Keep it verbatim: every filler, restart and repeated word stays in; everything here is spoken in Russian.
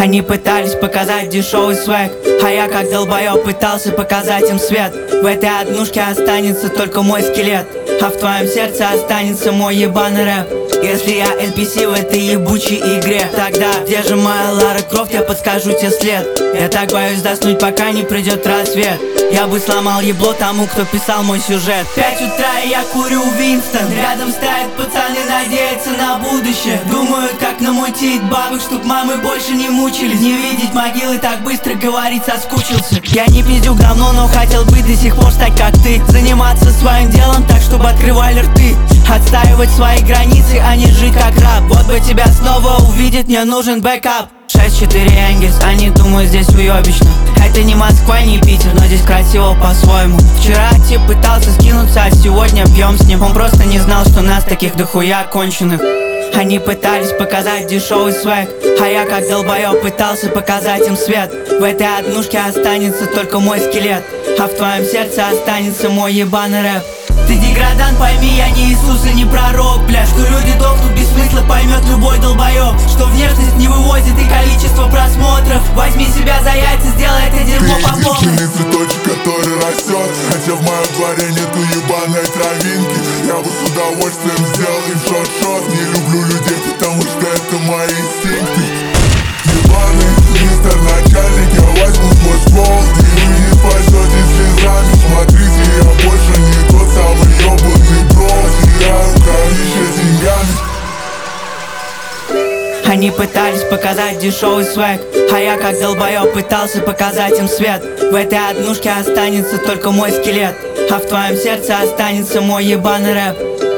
Они пытались показать дешевый свек, а я как долбоёб пытался показать им свет. В этой однушке останется только мой скелет, а в твоем сердце останется мой ебаный рэп. Если я эн пи си в этой ебучей игре, тогда где же моя Лара Крофт, я подскажу тебе след. Я так боюсь заснуть, пока не придет рассвет. Я бы сломал ебло тому, кто писал мой сюжет. Пять утра и я курю Винстон, рядом стоят пацаны, надеются на будущее. Думают, как намутить бабок, чтоб мамы больше не мучились. Не видеть могилы так быстро, говорить соскучился. Я не пиздюк давно, но хотел быть до сих пор стать как ты. Заниматься своим делом так, чтобы открывали рты. Отстаивать свои границы, а не жить как раб. Вот бы тебя снова увидеть, мне нужен бэкап. шесть четыре Энгельс, они думают здесь уёбищно. Это не Москва, не Питер, но здесь красиво по-своему. Вчера тип пытался скинуться, а сегодня пьем с ним. Он просто не знал, что нас таких дохуя конченых. Они пытались показать дешевый свек, а я как долбоёб пытался показать им свет. В этой однушке останется только мой скелет, а в твоем сердце останется мой ебаный рэп. Ты деградант, пойми, я не Иисус и не пророк, бля. Что люди дохнут без смысла, поймет любой долбоёб. Что внешность не вывозит и количество просмотров. Возьми себя за яйца, сделай это дерьмо по полной. Ты единственный цветочек, который растет, хотя в моем дворе нету ебаной травинки. Я бы с удовольствием сделал им шот-шот. Не люблю людей, потому что это мои инстинкты. Ебаный мистер начальник, я возьму свой ствол, и вы не спасете слезами. Смотрите, я больше не тот самый ёбаный бро. Теряю кровище деньгами. Они пытались показать дешевый свек, а я как долбоёб пытался показать им свет. В этой однушке останется только мой скелет, а в твоем сердце останется мой ебаный рэп.